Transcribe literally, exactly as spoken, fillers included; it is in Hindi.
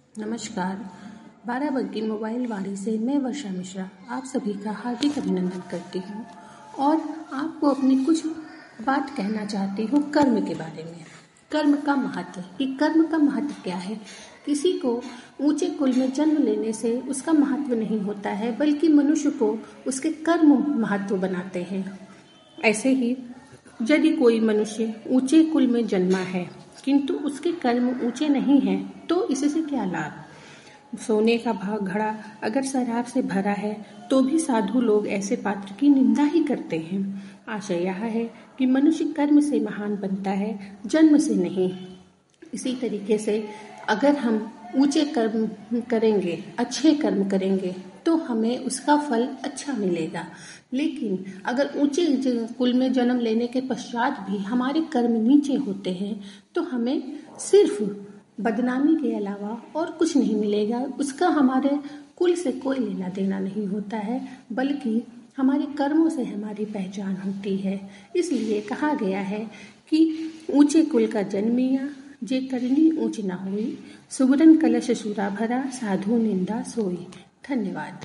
नमस्कार। बाराबंकी मोबाइल वाड़ी से मैं वर्षा मिश्रा आप सभी का हार्दिक अभिनंदन करती हूँ और आपको अपनी कुछ बात कहना चाहती हूँ कर्म के बारे में। कर्म का महत्व कि कर्म का महत्व क्या है। किसी को ऊंचे कुल में जन्म लेने से उसका महत्व नहीं होता है, बल्कि मनुष्य को उसके कर्म महत्व बनाते हैं। ऐसे ही यदि कोई मनुष्य ऊंचे कुल में जन्मा है किंतु उसके कर्म ऊंचे नहीं हैं, तो इससे क्या लाभ। सोने का भाग घड़ा अगर शराब से भरा है तो भी साधु लोग ऐसे पात्र की निंदा ही करते हैं। आशय यह है कि मनुष्य कर्म से महान बनता है, जन्म से नहीं। इसी तरीके से अगर हम ऊंचे कर्म करेंगे, अच्छे कर्म करेंगे तो हमें उसका फल अच्छा मिलेगा। लेकिन अगर ऊंचे कुल में जन्म लेने के पश्चात भी हमारे कर्म नीचे होते हैं तो हमें सिर्फ बदनामी के अलावा और कुछ नहीं मिलेगा। उसका हमारे कुल से कोई लेना देना नहीं होता है, बल्कि हमारे कर्मों से हमारी पहचान होती है। इसलिए कहा गया है कि ऊंचे कुल का जन्मिया जे करनी ऊंच न हुई, सुगरन कलश सूरा भरा, साधु निंदा सोई। धन्यवाद।